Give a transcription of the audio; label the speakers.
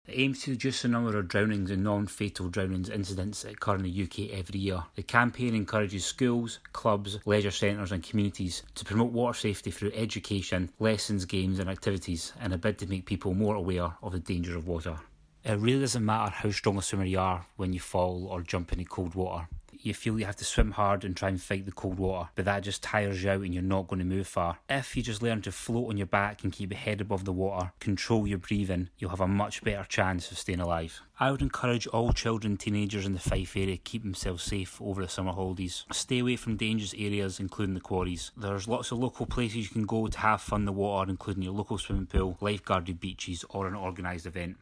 Speaker 1: It aims to reduce the number of drownings and non-fatal drownings incidents that occur in the UK every year. The campaign encourages schools, clubs, leisure centres and communities to promote water safety through education, lessons, games and activities in a bid to make people more aware of the dangers of water. It really doesn't matter how strong a swimmer you are when you fall or jump into cold water. You feel you have to swim hard and try and fight the cold water, but that just tires you out and you're not going to move far. If you just learn to float on your back and keep your head above the water, control your breathing, you'll have a much better chance of staying alive. I would encourage all children and teenagers in the Fife area to keep themselves safe over the summer holidays. Stay away from dangerous areas, including the quarries. There's lots of local places you can go to have fun in the water, including your local swimming pool, lifeguarded beaches or an organised event.